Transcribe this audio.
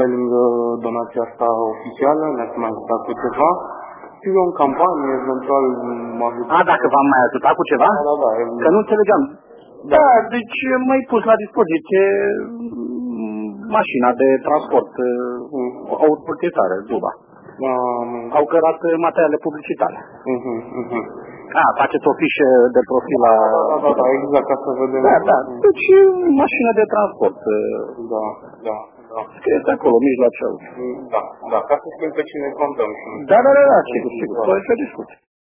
pe lângă donația asta oficială, ne-ați mai ajutat cu ceva? Știu eu în campanie, eventual mă ajutat. Dacă v-am mai ajutat cu ceva? Da, că nu înțelegeam. Da, deci m-ai pus la dispoziție mașina de transport, autoproprietare, Duba. Au cărat materiale publicitare. Faceți o fișă de profil la... Da, exact, ca să vedem. Da, deci mașină de transport. Da. Scrieți acolo, mijloacel. Da, ca să știm pe cine contăm. Da, sigur, să discuți.